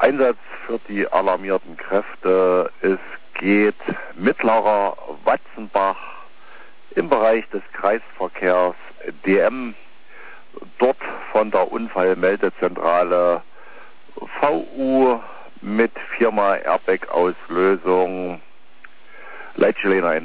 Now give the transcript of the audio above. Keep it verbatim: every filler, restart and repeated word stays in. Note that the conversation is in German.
Einsatz für die alarmierten Kräfte. Es geht Mittlerer Watzenbach im Bereich des Kreisverkehrs D M. Dort von der Unfallmeldezentrale V U mit Firma Airbag-Auslösung Leitstelle ein.